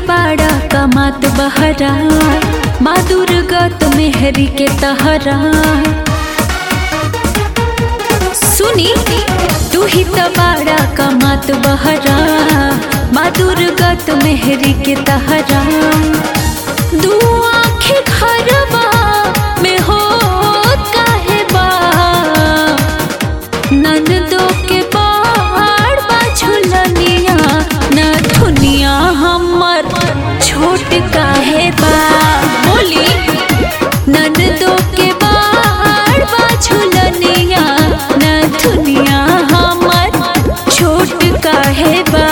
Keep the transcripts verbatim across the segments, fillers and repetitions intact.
बाड़ा कमात बहरा, माँ दुर्गा तो मेहरी के तहरा। सुनी तू ही तो बाड़ा कमात बहरा, माँ दुर्गा तो मेहरी के तहरा। दू आँखें घरवा में हो काहे बा, ननदो के बाड़ बा झुलनिया, न धुनिया हमर छोट काहे बा। बोली ननदो के बाड़ बा झुलनिया, न धुनिया हमर छोट काहे बा।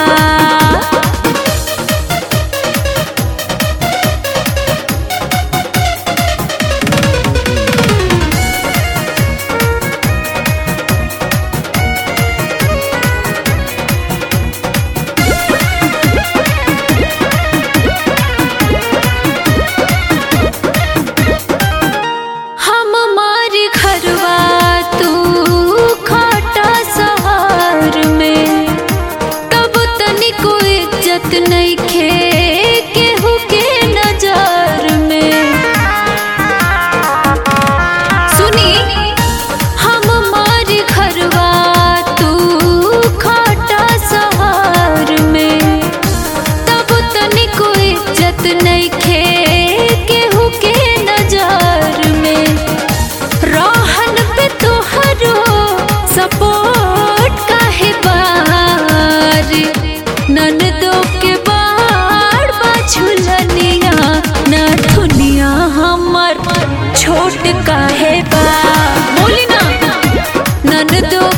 नइखे केहू के नजर में। सुनी हम मारी घरवा तू खाटा सहार में, तब तनिको इज्जत नइखे केहू के नजर में। रोहन पे तोहरो सपोर्ट काहे बार, ननदो के बाड़ बा झुलनिया, न धुनिया हमर छोट काहे बा। बोली ना ननदो